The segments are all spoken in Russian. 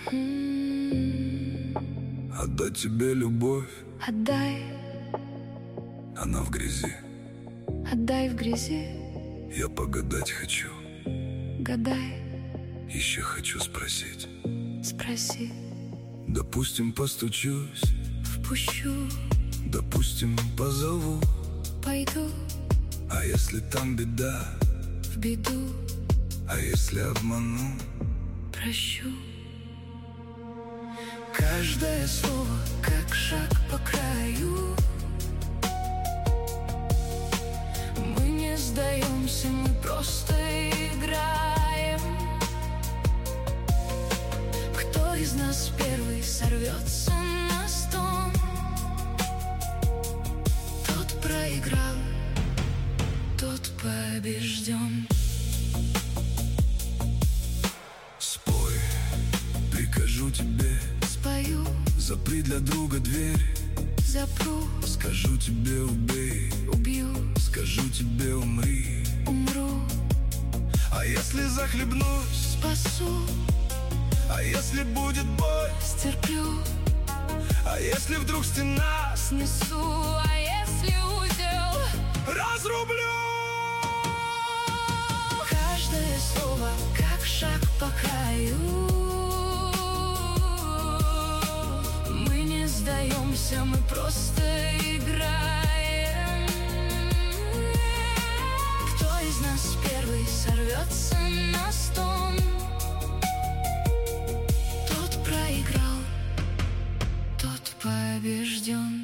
Отдать тебе любовь, Отдай, она в грязи. отдай в грязи, Я погадать хочу, гадай, еще хочу спросить. спроси, Допустим, постучусь, впущу, допустим, позову. пойду А если там беда, в беду, а если обману? прощу. Каждое слово, как шаг по краю. Мы не сдаемся, мы просто играем. Кто из нас первый сорвется на стон, тот проиграл, тот побежден. Спой, прикажу тебе, Спою, запри для друга дверь. запру, Скажу тебе убей, убью, скажу тебе умри. умру, А если захлебнусь, спасу, а если будет бой, стерплю, а если вдруг стена снесу, а если узел разрублю? каждое слово, как шаг по краю. Мы не сдаемся, мы просто играем. Кто из нас первый сорвется на стон, тот проиграл, тот побежден.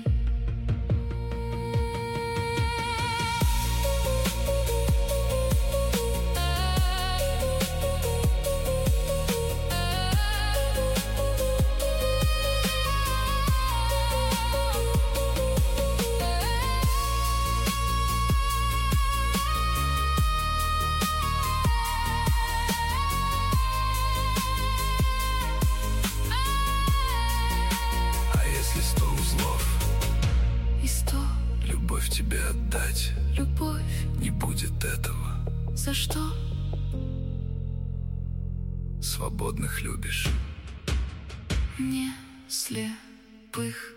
Любовь тебе отдать, Любовь, не будет этого. за что? Свободных любишь. Не слепых.